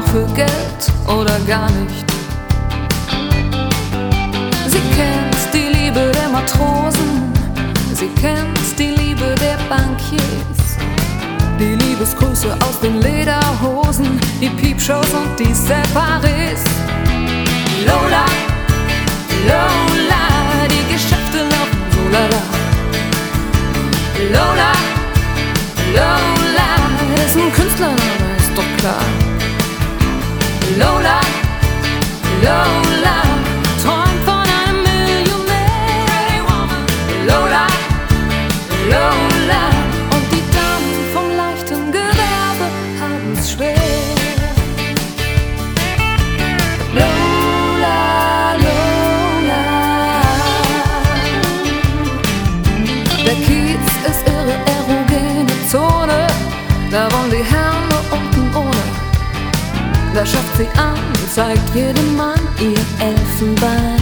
für Geld oder gar nicht. Sie kennt die Liebe der Matrosen, sie kennt die Liebe der Bankiers, die Liebesgrüße aus den Lederhosen, die Piepshows und die Separés. Lola, Lola, die Geschäfte laufen so lala. Lola, Lola, ist ein Künstlername, ist doch klar. Lola, Lola, träumt von einem Millionär. Lola, Lola, und die Damen vom leichten Gewerbe haben's schwer. Lola, Lola, der Kiez ist ihre erogene Zone, da wollen die Herren nur unten ohne. Da schafft sie an, zeigt jedem Mann ihr Elfenbein.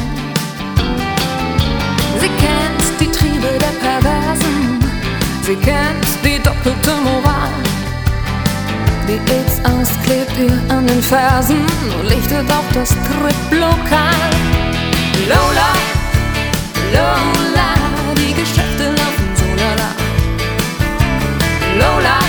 Sie kennt die Triebe der Perversen, sie kennt die doppelte Moral. Die AIDS ausklebt ihr an den Fersen und lichtet auf das Strip-Lokal. Lola, Lola, die Geschäfte laufen so lala. Lola,